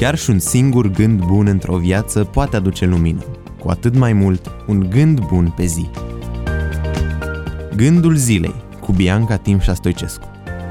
Chiar și un singur gând bun într-o viață poate aduce lumină, cu atât mai mult un gând bun pe zi. Gândul zilei cu Bianca Timșa Stoicescu.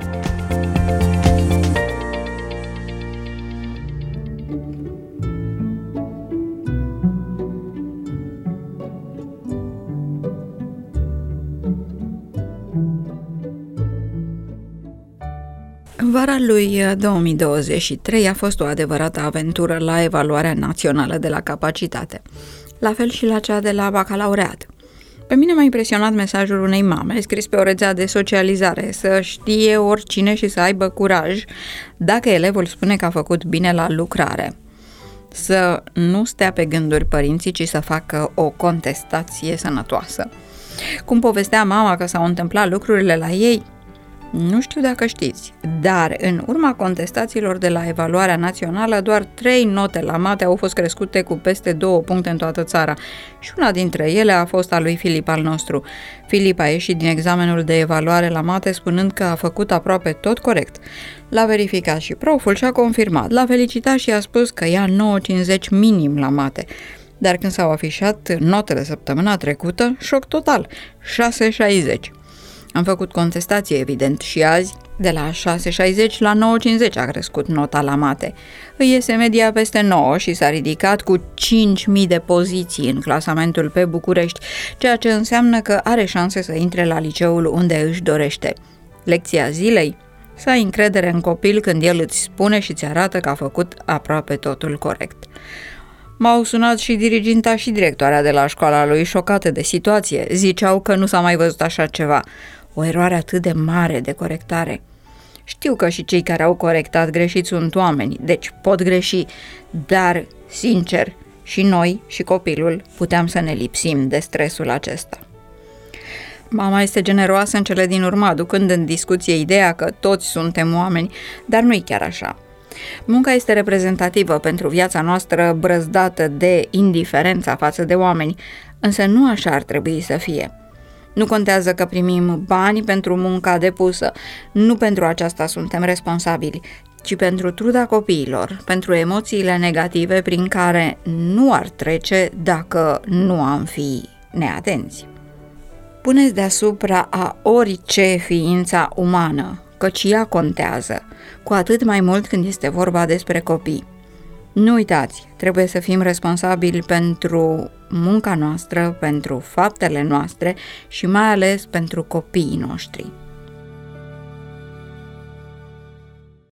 Vara lui 2023 a fost o adevărată aventură la evaluarea națională de la capacitate, la fel și la cea de la bacalaureat. Pe mine m-a impresionat mesajul unei mame scris pe o rețea de socializare, să știe oricine și să aibă curaj dacă elevul spune că a făcut bine la lucrare. Să nu stea pe gânduri părinții, ci să facă o contestație sănătoasă. Cum povestea mama că s-au întâmplat lucrurile la ei, nu știu dacă știți, dar în urma contestațiilor de la evaluarea națională, doar 3 note la mate au fost crescute cu peste 2 puncte în toată țara și una dintre ele a fost a lui Filip al nostru. Filip a ieșit din examenul de evaluare la mate spunând că a făcut aproape tot corect. L-a verificat și proful și a confirmat, l-a felicitat și a spus că ia 9,50 minim la mate. Dar când s-au afișat notele săptămâna trecută, șoc total, 6,60. Am făcut contestație, evident, și azi, de la 6,60 la 9,50 a crescut nota la mate. Îi iese media peste 9 și s-a ridicat cu 5.000 de poziții în clasamentul pe București, ceea ce înseamnă că are șanse să intre la liceul unde își dorește. Lecția zilei? Să ai încredere în copil când el îți spune și îți arată că a făcut aproape totul corect. M-au sunat și diriginta și directoarea de la școala lui, șocate de situație. Ziceau că nu s-a mai văzut așa ceva. O eroare atât de mare de corectare. Știu că și cei care au corectat greșit sunt oameni, deci pot greși, dar, sincer, și noi și copilul puteam să ne lipsim de stresul acesta. Mama este generoasă în cele din urmă, aducând în discuție ideea că toți suntem oameni, dar nu-i chiar așa. Munca este reprezentativă pentru viața noastră brăzdată de indiferența față de oameni, însă nu așa ar trebui să fie. Nu contează că primim bani pentru munca depusă, nu pentru aceasta suntem responsabili, ci pentru truda copiilor, pentru emoțiile negative prin care nu ar trece dacă nu am fi neatenți. Puneți deasupra a orice ființa umană, căci ea contează, cu atât mai mult când este vorba despre copii. Nu uitați, trebuie să fim responsabili pentru munca noastră, pentru faptele noastre și mai ales pentru copiii noștri.